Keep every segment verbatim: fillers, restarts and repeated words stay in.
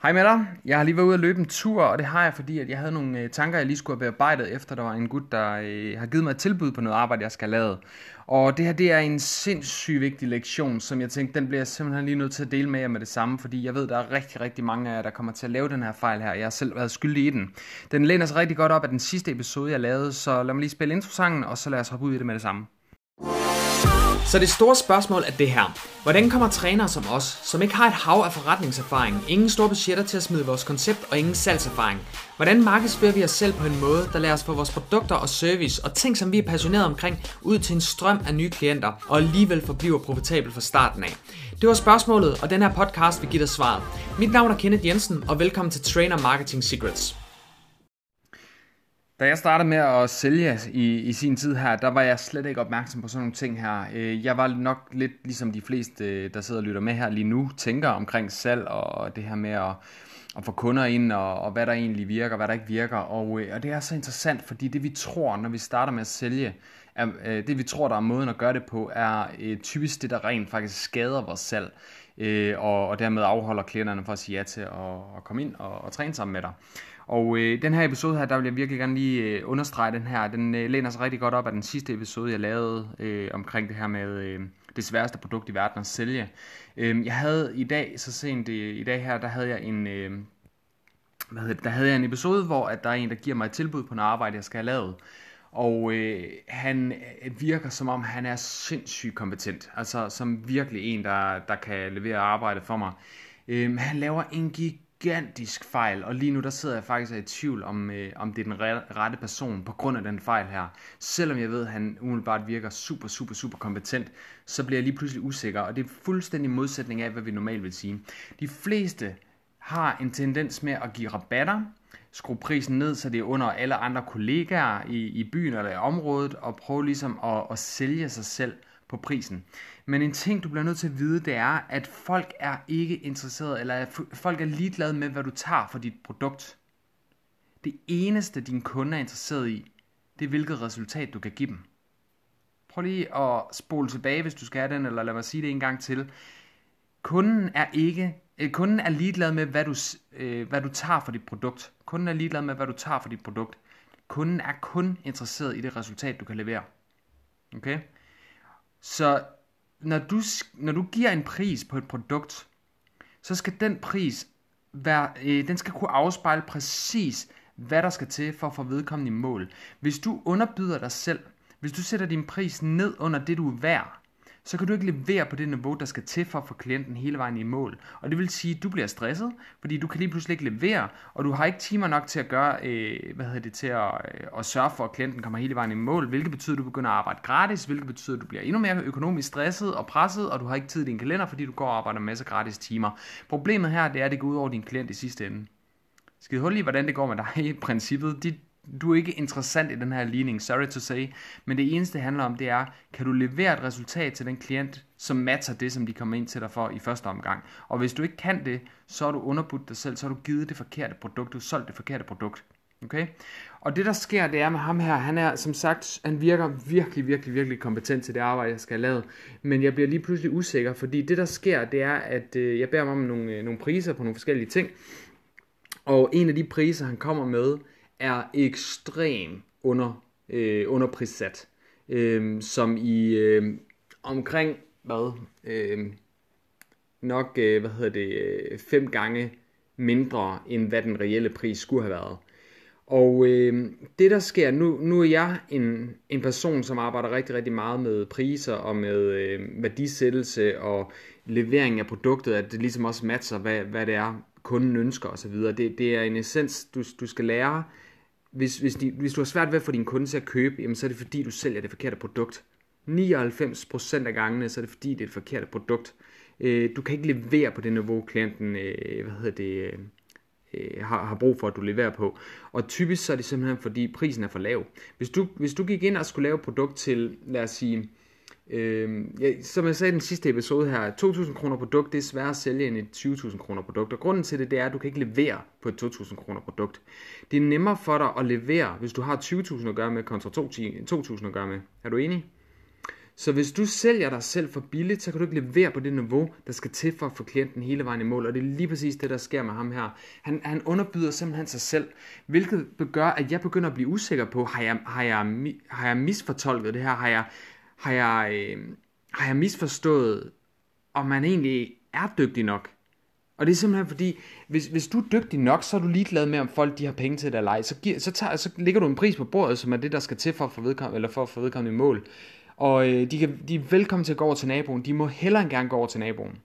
Hej med dig. Jeg har lige været ude at løbe en tur, og det har jeg, fordi at jeg havde nogle øh, tanker, jeg lige skulle have bearbejdet, efter der var en gut, der øh, har givet mig et tilbud på noget arbejde, jeg skal have lavet. Og det her, det er en sindssygt vigtig lektion, som jeg tænkte, den bliver jeg simpelthen lige nødt til at dele med jer med det samme, fordi jeg ved, der er rigtig, rigtig mange af jer, der kommer til at lave den her fejl her. Jeg har selv været skyldig i den. Den læner sig rigtig godt op af den sidste episode, jeg lavede, så lad mig lige spille introsangen, og så lad os hoppe ud i det med det samme. Så det store spørgsmål er det her. Hvordan kommer trænere som os, som ikke har et hav af forretningserfaring, ingen store budgetter til at smide vores koncept og ingen salgserfaring, hvordan markedsfører vi os selv på en måde, der lader os få vores produkter og service og ting, som vi er passionerede omkring, ud til en strøm af nye klienter og alligevel forbliver profitabel fra starten af? Det var spørgsmålet, og den her podcast vil give dig svaret. Mit navn er Kenneth Jensen, og velkommen til Trainer Marketing Secrets. Da jeg startede med at sælge i, i sin tid her, der var jeg slet ikke opmærksom på sådan nogle ting her. Jeg var nok lidt ligesom de fleste, der sidder og lytter med her lige nu, tænker omkring salg og det her med at, at få kunder ind, og, og hvad der egentlig virker, hvad der ikke virker. Og, og det er så interessant, fordi det vi tror, når vi starter med at sælge, er, det vi tror, der er måden at gøre det på, er typisk det, der rent faktisk skader vores salg. Og, og dermed afholder klienterne for at sige ja til at, at komme ind og, og træne sammen med dig. Og øh, den her episode her, der vil jeg virkelig gerne lige øh, understrege den her. Den øh, læner sig rigtig godt op af den sidste episode, jeg lavede øh, omkring det her med øh, det sværeste produkt i verden at sælge. Øh, jeg havde i dag, så sent øh, i dag her, der havde jeg en øh, hvad hedder det, der havde jeg en episode, hvor at der er en, der giver mig et tilbud på noget arbejde, jeg skal have lavet. Og øh, han virker som om, han er sindssygt kompetent. Altså som virkelig en, der, der kan levere arbejde for mig. Øh, han laver en gig gigantisk fejl, og lige nu der sidder jeg faktisk i tvivl om, øh, om det er den rette person på grund af den fejl her. Selvom jeg ved, at han umiddelbart virker super, super, super kompetent, så bliver jeg lige pludselig usikker, og det er fuldstændig modsætning af, hvad vi normalt vil sige. De fleste har en tendens med at give rabatter, skrue prisen ned, så det er under alle andre kollegaer i, i byen eller i området, og prøve ligesom at, at sælge sig selv på prisen. Men en ting, du bliver nødt til at vide, det er, at folk er ikke interesseret, eller folk er ligeglade med, hvad du tager for dit produkt. Det eneste, din kunde er interesseret i, det er, hvilket resultat du kan give dem. Prøv lige at spole tilbage, hvis du skal have den, eller lad mig sige det en gang til. Kunden er ikke, eh, kunden er ligeglad med, hvad du, eh, hvad du tager for dit produkt. Kunden er ligeglad med, hvad du tager for dit produkt. Kunden er kun interesseret i det resultat, du kan levere. Okay? Så når du, når du giver en pris på et produkt, så skal den pris være, øh, den skal kunne afspejle præcis, hvad der skal til for at få vedkommende i mål. Hvis du underbyder dig selv, hvis du sætter din pris ned under det, du er værd, så kan du ikke levere på det niveau, der skal til for at få klienten hele vejen i mål. Og det vil sige, at du bliver stresset, fordi du kan lige pludselig ikke levere, og du har ikke timer nok til at gøre, øh, hvad hedder det, til at, øh, at sørge for, at klienten kommer hele vejen i mål, hvilket betyder, at du begynder at arbejde gratis, hvilket betyder, at du bliver endnu mere økonomisk stresset og presset, og du har ikke tid i din kalender, fordi du går og arbejder en masse gratis timer. Problemet her, det er, at det går ud over din klient i sidste ende. Skide hul i, hvordan det går med dig i princippet. De Du er ikke interessant i den her ligning, sorry to say, men det eneste det handler om, det er, kan du levere et resultat til den klient, som matcher det, som de kommer ind til dig for i første omgang. Og hvis du ikke kan det, så har du underbudt dig selv, så har du givet det forkerte produkt, du har solgt det forkerte produkt. Okay? Og det der sker, det er med ham her, han er som sagt, han virker virkelig, virkelig, virkelig kompetent til det arbejde, jeg skal have lavet. Men jeg bliver lige pludselig usikker, fordi det der sker, det er, at øh, jeg beder ham om nogle, øh, nogle priser på nogle forskellige ting. Og en af de priser, han kommer med, er ekstrem under, øh, underprissat, øh, som i øh, omkring, hvad, øh, nok, øh, hvad hedder det, øh, fem gange mindre, end hvad den reelle pris skulle have været. Og øh, det der sker, nu, nu er jeg en, en person, som arbejder rigtig, rigtig meget med priser og med øh, værdisættelse og levering af produktet, at det ligesom også matcher, hvad, hvad det er, kunden ønsker osv. Det, det er en essens, du, du skal lære. Hvis, hvis, de, hvis du har svært ved at få din kunde til at købe, jamen, så er det fordi, du sælger det forkerte produkt. nioghalvfems procent af gangene, så er det fordi, det er et forkert produkt. Øh, du kan ikke levere på det niveau, klienten øh, hvad hedder det, øh, har, har brug for, at du leverer på. Og typisk så er det simpelthen, fordi prisen er for lav. Hvis du, hvis du gik ind og skulle lave et produkt til, lad os sige, Øh, ja, som jeg sagde i den sidste episode her, to tusind kroner produkt, det er sværere at sælge end et tyve tusind kroner produkt. Og grunden til det, det er, at du kan ikke levere på et to tusind kroner produkt. Det er nemmere for dig at levere, hvis du har tyve tusind at gøre med, kontra to tusind at gøre med. Er du enig? Så hvis du sælger dig selv for billigt, så kan du ikke levere på det niveau, der skal til for at få klienten hele vejen i mål. Og det er lige præcis det, der sker med ham her. Han, han underbyder simpelthen sig selv, hvilket gør, at jeg begynder at blive usikker på, har jeg, har jeg, har jeg misfortolket det her? Har jeg, har jeg, øh, har jeg misforstået, om man egentlig er dygtig nok? Og det er simpelthen fordi, hvis, hvis du er dygtig nok, så er du ligeglad med, om folk de har penge til det eller ej. Så, giver, så, tager, så lægger du en pris på bordet, som er det, der skal til for at få vedkommende, eller for at få vedkommende i mål. Og øh, de, kan, de er velkommen til at gå over til naboen. De må hellere end gerne gå over til naboen.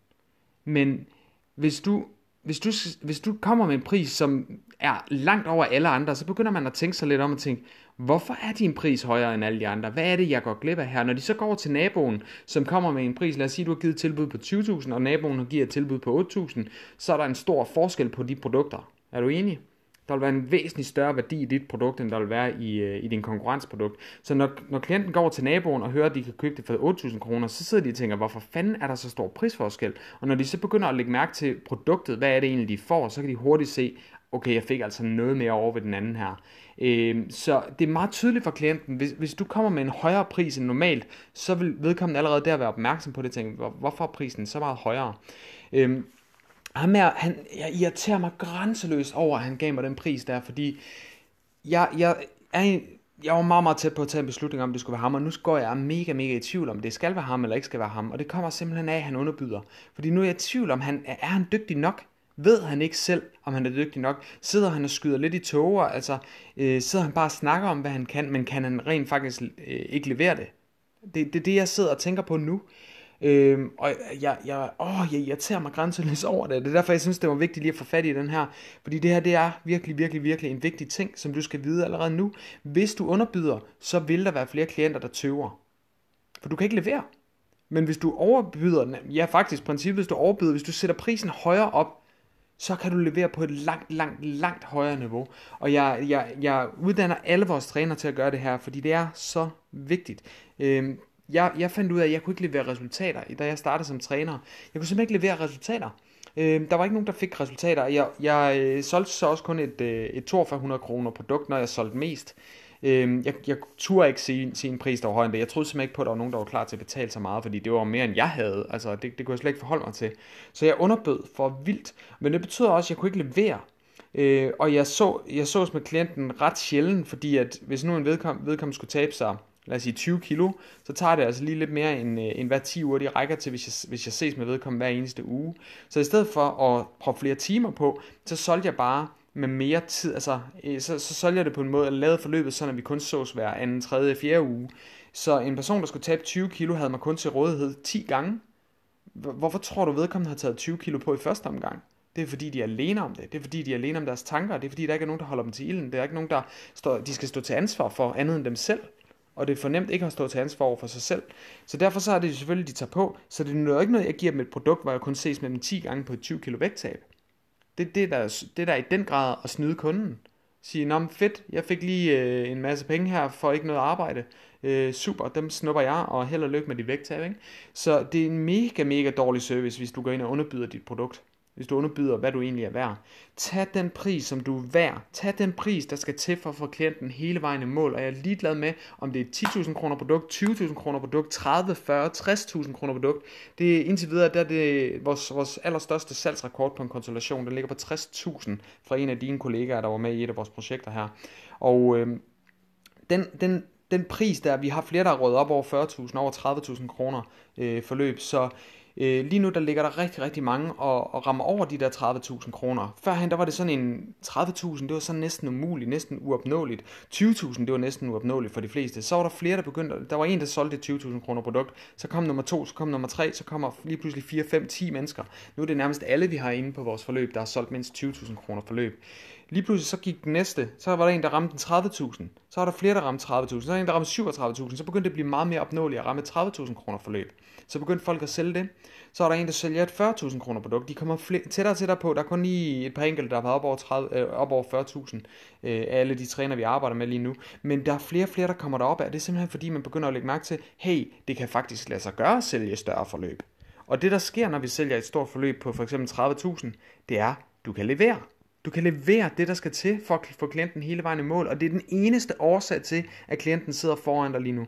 Men hvis du, hvis, du, hvis du kommer med en pris, som er langt over alle andre, så begynder man at tænke sig lidt om og tænke, hvorfor er din pris højere end alle de andre? Hvad er det, jeg går glip af her? Når de så går over til naboen, som kommer med en pris, lad os sige, du har givet et tilbud på tyve tusind, og naboen har givet et tilbud på otte tusind, så er der en stor forskel på de produkter. Er du enig? Der vil være en væsentlig større værdi i dit produkt, end der vil være i, i din konkurrenceprodukt. Så når, når klienten går over til naboen og hører, at de kan købe det for otte tusind kroner, så sidder de og tænker, hvorfor fanden er der så stor prisforskel? Og når de så begynder at lægge mærke til produktet, hvad er det egentlig, de får, så kan de hurtigt se, okay, jeg fik altså noget mere over ved den anden her. Øh, så det er meget tydeligt for klienten, hvis, hvis du kommer med en højere pris end normalt, så vil vedkommende allerede der være opmærksom på det, og tænke, hvor, hvorfor er prisen så meget højere? Øh, ham her, han, jeg irriterer mig grænseløst over, at han gav mig den pris der, fordi jeg, jeg, jeg, jeg var meget, meget tæt på at tage en beslutning om, det skulle være ham, og nu går jeg mega, mega i tvivl om, det skal være ham eller ikke skal være ham, og det kommer simpelthen af, at han underbyder. Fordi nu er jeg i tvivl om, han, er han dygtig nok? Ved han ikke selv, om han er dygtig nok? Sidder han og skyder lidt i tåger? Altså, øh, sidder han bare og snakker om, hvad han kan, men kan han rent faktisk øh, ikke levere det? Det er det, det, jeg sidder og tænker på nu. Øhm, og jeg, jeg, åh, jeg irriterer mig grænseløst over det. Det er derfor, jeg synes, det var vigtigt lige at få fat i den her. Fordi det her, det er virkelig, virkelig, virkelig en vigtig ting, som du skal vide allerede nu. Hvis du underbyder, så vil der være flere klienter, der tøver. For du kan ikke levere. Men hvis du overbyder, ja faktisk princippet, hvis du overbyder, hvis du sætter prisen højere op, så kan du levere på et langt, langt, langt højere niveau. Og jeg, jeg, jeg uddanner alle vores trænere til at gøre det her, fordi det er så vigtigt. Øhm, jeg, jeg fandt ud af, at jeg kunne ikke levere resultater, da jeg startede som træner. Jeg kunne simpelthen ikke levere resultater. Øhm, der var ikke nogen, der fik resultater. Jeg, jeg øh, solgte så også kun et, øh, et toogfyrre hundrede kroner produkt, når jeg solgte mest. Øhm, jeg, jeg turde ikke sige, sige en pris, der var højere end det. Jeg troede simpelthen ikke på, at der var nogen, der var klar til at betale så meget, fordi det var mere, end jeg havde. Altså, det, det kunne jeg slet ikke forholde mig til. Så jeg underbød for vildt. Men det betyder også, at jeg kunne ikke levere. Øh, og jeg så, jeg sås med klienten ret sjældent, fordi at hvis nu en vedkom, vedkommende skulle tabe sig, lad os sige tyve kilo, så tager det altså lige lidt mere end, end hver ti uger, de rækker til, hvis jeg, hvis jeg ses med vedkommende hver eneste uge. Så i stedet for at prøve flere timer på, så solgte jeg bare med mere tid, altså så, så solgte jeg det på en måde, eller lavede forløbet sådan, at vi kun sås hver anden, tredje, fjerde uge. Så en person, der skulle tabe tyve kilo, havde mig kun til rådighed ti gange. Hvorfor tror du, vedkommende har taget tyve kilo på i første omgang? Det er fordi, de er alene om det. Det er fordi, de er alene om deres tanker. Det er fordi, der ikke er nogen, der holder dem til ilden. Det er ikke nogen, der står, de skal stå til ansvar for andet end dem selv. Og det er fornemt ikke at stå til ansvar over for sig selv. Så derfor så er det selvfølgelig, de tager på. Så det er ikke noget, jeg giver dem et produkt, hvor jeg kun ses med dem ti gange på et tyve kilo vægttab. Det, det, der, det der er i den grad at snyde kunden. Sige, nå fedt, jeg fik lige øh, en masse penge her for ikke noget arbejde. Øh, super, dem snupper jeg, og held og lykke med dit vægttab, ikke? Så det er en mega, mega dårlig service, hvis du går ind og underbyder dit produkt. Hvis du underbyder, hvad du egentlig er værd. Tag den pris, som du er værd. Tag den pris, der skal til for at få klienten hele vejen i mål. Og jeg er ligeglad med, om det er ti tusind kroner produkt, tyve tusind kroner produkt, tredive, fyrre, tres tusind kroner produkt. Det er indtil videre, der er det vores, vores allerstørste salgsrekord på en konsultation. Den ligger på tres tusind fra en af dine kollegaer, der var med i et af vores projekter her. Og øh, den, den, den pris der, vi har flere, der har rådet op over fyrre tusind, over tredive tusind kroner øh, forløb, så Øh, lige nu der ligger der rigtig, rigtig mange og, og rammer over de der tredive tusind kroner. Førhen der var det sådan en tredive tusind, det var sådan næsten umuligt, næsten uopnåeligt. tyve tusind, det var næsten uopnåeligt for de fleste. Så var der flere, der begyndte, der var en, der solgte et tyve tusind kroner produkt. Så kom nummer to, så kom nummer tre, så kommer lige pludselig fire, fem, ti mennesker. Nu er det nærmest alle, vi har inde på vores forløb, der har solgt mindst tyve tusind kroner forløb. Lige pludselig så gik den næste, så var der en, der ramte den tredive tusind. Så var der flere, der ramte tredive tusind. Så var der en, der ramte syvogtredive tusind. Så begyndte det at blive meget mere opnåeligt at ramme tredive tusind kroner forløb. Så begyndte folk at sælge det. Så er der en, der sælger et fyrre tusind kroner produkt. De kommer flere, tættere og tættere på. Der er kun lige et par enkelte, der har været op over, tredive, øh, op over fyrre tusind øh, af alle de træner, vi arbejder med lige nu. Men der er flere og flere, der kommer derop af. Det er simpelthen fordi, man begynder at lægge mærke til, hey, det kan faktisk lade sig gøre at sælge større forløb. Og det, der sker, når vi sælger et stort forløb på for eksempel tredive tusind, det er, du kan levere. Du kan levere det, der skal til for at få klienten hele vejen i mål, og det er den eneste årsag til, at klienten sidder foran dig lige nu.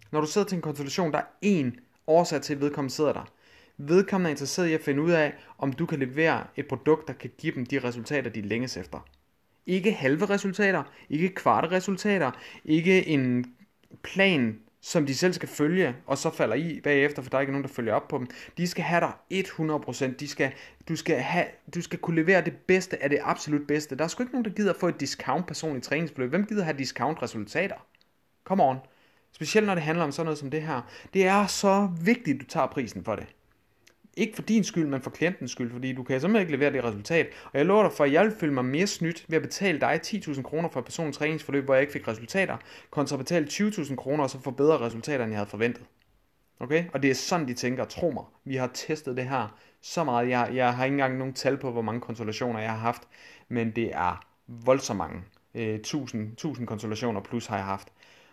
Når du sidder til en konsultation, der er én årsag til, at vedkommende sidder der. Vedkommende er interesseret i at finde ud af, om du kan levere et produkt, der kan give dem de resultater, de længes efter. Ikke halve resultater, ikke kvarte resultater, ikke en plan, som de selv skal følge, og så falder i bagefter, for der er ikke nogen, der følger op på dem. De skal have dig hundrede procent. De skal, du, skal have, du skal kunne levere det bedste af det absolut bedste. Der er sgu ikke nogen, der gider få et discount personligt træningsforløb. Hvem gider have discount resultater? Come on. Specielt når det handler om sådan noget som det her. Det er så vigtigt, at du tager prisen for det. Ikke for din skyld, men for klientens skyld, fordi du kan simpelthen ikke levere det resultat. Og jeg lover dig for, at jeg vil føle mig mere snydt ved at betale dig ti tusind kroner for et personligt træningsforløb, hvor jeg ikke fik resultater, kontra at betale tyve tusind kroner og så få bedre resultater, end jeg havde forventet. Okay? Og det er sådan, de tænker. Tro mig, vi har testet det her så meget. Jeg, jeg har ikke engang nogen tal på, hvor mange konsultationer jeg har haft, men det er voldsomt mange. Øh, tusind, tusind konsultationer plus har jeg haft.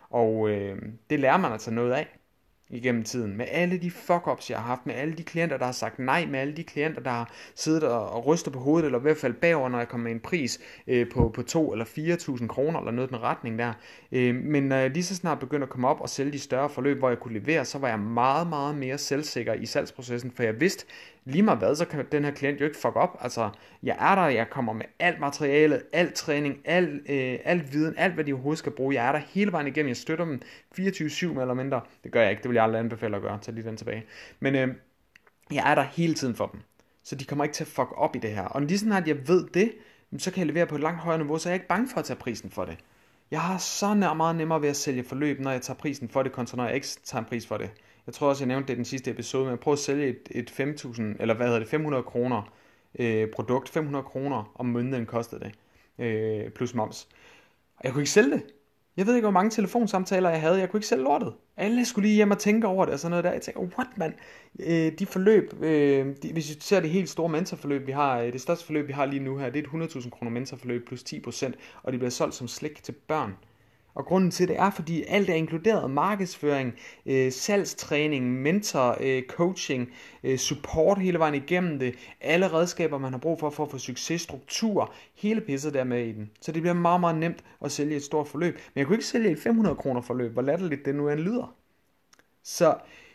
Og øh, det lærer man altså noget af igennem tiden, med alle de fuck-ups, jeg har haft, med alle de klienter, der har sagt nej, med alle de klienter, der har siddet og, og rystet på hovedet, eller i hvert fald bagover, når jeg kommer med en pris øh, på, på to eller fire tusind kroner, eller noget i den retning der. Øh, men når jeg lige så snart begyndte at komme op og sælge de større forløb, hvor jeg kunne levere, så var jeg meget, meget mere selvsikker i salgsprocessen, for jeg vidste, lige meget hvad, så kan den her klient jo ikke fuck op. Altså, jeg er der, jeg kommer med alt materialet, alt træning, alt, øh, alt viden, alt hvad de overhovedet skal bruge. Jeg er der hele vejen igennem, jeg støtter dem fireogtyve syv mere eller mindre. Det gør jeg ikke, det vil jeg aldrig anbefale at gøre, tag lige den tilbage. Men øh, jeg er der hele tiden for dem, så de kommer ikke til at fuck op i det her. Og lige sådan at jeg ved det, så kan jeg levere på et langt højere niveau, så jeg er ikke bange for at tage prisen for det. Jeg har så nær meget nemmere ved at sælge forløb, når jeg tager prisen for det, kontra når jeg ikke tager en pris for det. Jeg tror også, jeg nævnte det i den sidste episode, men jeg prøver at sælge et, et fem tusind, eller hvad hedder det, fem hundrede kroner øh, produkt. fem hundrede kroner om måneden kostede det, øh, plus moms. Og jeg kunne ikke sælge det. Jeg ved ikke, hvor mange telefonsamtaler jeg havde. Jeg kunne ikke sælge lortet. Alle skulle lige hjem og tænke over det og sådan noget der. Jeg tænkte, what man? Øh, de forløb, øh, de, hvis vi ser det helt store mentorforløb, vi har, det største forløb, vi har lige nu her, det er et hundrede tusind kroner mentorforløb plus ti procent, og det bliver solgt som slik til børn. Og grunden til det er, fordi alt er inkluderet: markedsføring, øh, salgstræning, mentor, øh, coaching, øh, support hele vejen igennem det, alle redskaber, man har brug for for at få succes, struktur, hele pisset der med i den. Så det bliver meget, meget nemt at sælge et stort forløb. Men jeg kunne ikke sælge et fem hundrede kroner forløb, hvor latterligt det nu end lyder. Så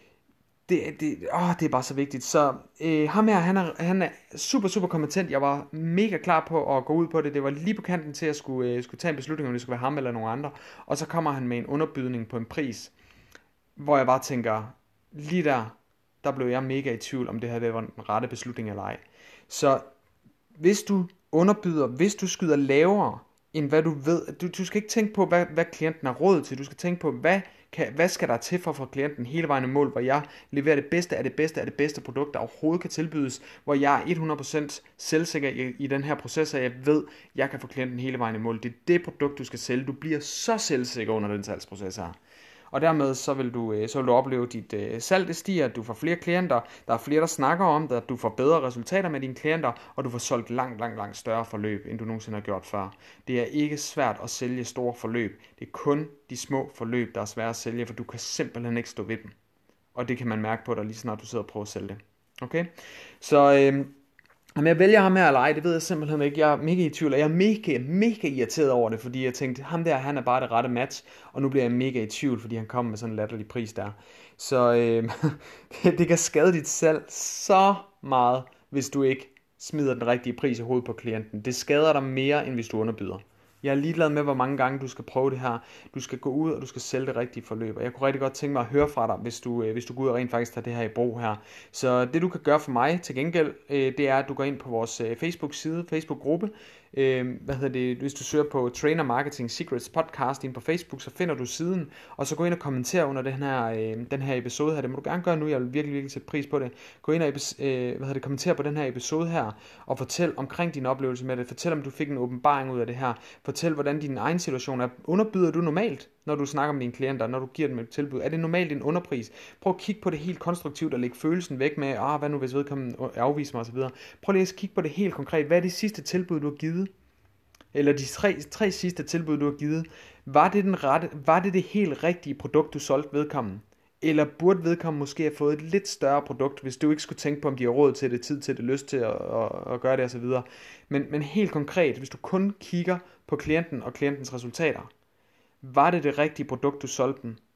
det, det, åh, det er bare så vigtigt. Så øh, ham her, han er, han er super, super kompetent. Jeg var mega klar på at gå ud på det. Det var lige på kanten til at skulle, øh, skulle tage en beslutning, om det skulle være ham eller nogen andre. Og så kommer han med en underbydning på en pris, hvor jeg bare tænker, lige der, der blev jeg mega i tvivl, om det her det var den rette beslutning eller ej. Så hvis du underbyder, hvis du skyder lavere, end hvad du ved, du, du skal ikke tænke på, hvad, hvad klienten har råd til. Du skal tænke på, hvad Kan, hvad skal der til for at få klienten hele vejen i mål, hvor jeg leverer det bedste af det bedste af det bedste produkt, der overhovedet kan tilbydes, hvor jeg er hundrede procent selvsikker i, i den her proces, og jeg ved, jeg kan få klienten hele vejen i mål. Det er det produkt, du skal sælge. Du bliver så selvsikker under den salgsproces her. Og dermed så vil du, så vil du opleve, at dit øh, salg det stiger, at du får flere klienter, der er flere, der snakker om det, at du får bedre resultater med dine klienter, og du får solgt langt, langt, langt større forløb, end du nogensinde har gjort før. Det er ikke svært at sælge store forløb. Det er kun de små forløb, der er svære at sælge, for du kan simpelthen ikke stå ved dem. Og det kan man mærke på dig, lige snart du sidder og prøver at sælge det. Okay? Så øh, om jeg vælger ham her eller ej, det ved jeg simpelthen ikke. Jeg er mega i tvivl, og jeg er mega, mega irriteret over det, fordi jeg tænkte, ham der, han er bare det rette match, og nu bliver jeg mega i tvivl, fordi han kommer med sådan en latterlig pris der. Så øh, det, det kan skade dit salg så meget, hvis du ikke smider den rigtige pris i hovedet på klienten. Det skader dig mere, end hvis du underbyder. Jeg er ligeglad med, hvor mange gange du skal prøve det her. Du skal gå ud, og du skal sælge det rigtige forløb. Og jeg kunne rigtig godt tænke mig at høre fra dig, hvis du, hvis du går ud og rent faktisk tager det her i brug her. Så det du kan gøre for mig til gengæld, det er, at du går ind på vores Facebook-side, Facebook-gruppe. Hvad hedder det? Hvis du søger på Trainer Marketing Secrets Podcast ind på Facebook, så finder du siden. Og så gå ind og kommentere under den her, den her episode her. Det må du gerne gøre nu. Jeg vil virkelig, virkelig sætte pris på det. Gå ind og hvad hedder det, kommentere på den her episode her. Og fortæl omkring din oplevelse med det. Fortæl, om du fik en åbenbaring ud af det her. Fortæl, hvordan din egen situation er. Underbyder du normalt, når du snakker med dine klienter, når du giver dem et tilbud? Er det normalt en underpris? Prøv at kigge på det helt konstruktivt og lægge følelsen væk med, ah, hvad nu hvis vedkommende afviser mig osv. Prøv lige at kigge på det helt konkret. Hvad er det sidste tilbud, du har givet? Eller de tre, tre sidste tilbud, du har givet? Var det, den rette, var det det helt rigtige produkt, du solgte vedkommende? Eller burde vedkommende måske have fået et lidt større produkt, hvis du ikke skulle tænke på, om de har råd til det, tid til det, lyst til at, at, at gøre det osv. Men, men helt konkret, hvis du kun kigger på klienten og klientens resultater, var det det rigtige produkt, du solgte dem?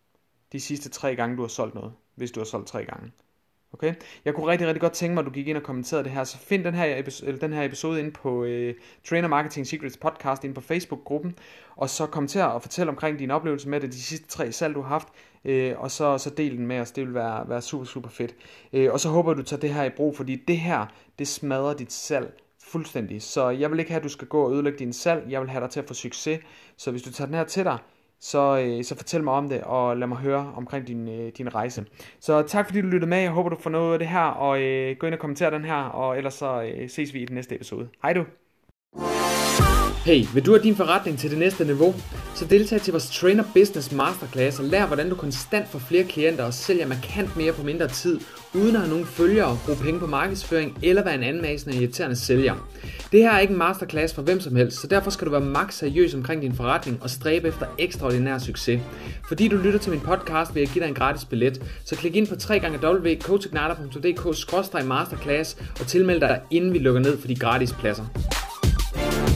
de sidste tre gange, du har solgt noget, hvis du har solgt tre gange. Okay? Jeg kunne rigtig, rigtig godt tænke mig, at du gik ind og kommenterede det her, så find den her episode, eller den her episode inde på øh, Trainer Marketing Secrets podcast inde på Facebook-gruppen, og så kommenter og fortæl omkring din oplevelse med det, de sidste tre salg, du har haft, øh, og så, så del den med os, det vil være, være super, super fedt. Øh, og så håber jeg, du tager det her i brug, fordi det her, det smadrer dit salg fuldstændig. Så jeg vil ikke have, at du skal gå og ødelægge din salg, jeg vil have dig til at få succes, så hvis du tager den her til dig, Så, øh, så fortæl mig om det, og lad mig høre omkring din, øh, din rejse. Så tak fordi du lyttede med, jeg håber du får noget af det her, og øh, gå ind og kommenter den her, og ellers så øh, ses vi i den næste episode. Hej du! Hey, vil du have din forretning til det næste niveau? Så deltag til vores Trainer Business Masterclass og lær, hvordan du konstant får flere klienter og sælger markant mere på mindre tid, uden at have nogen følgere, bruge penge på markedsføring eller være en anmasende og irriterende sælger. Det her er ikke en masterclass for hvem som helst, så derfor skal du være maks seriøs omkring din forretning og stræbe efter ekstraordinær succes. Fordi du lytter til min podcast, vil jeg give dig en gratis billet, så klik ind på w w w punktum coachigniter punktum d k skråstreg masterclass og tilmeld dig, inden vi lukker ned for de gratis pladser.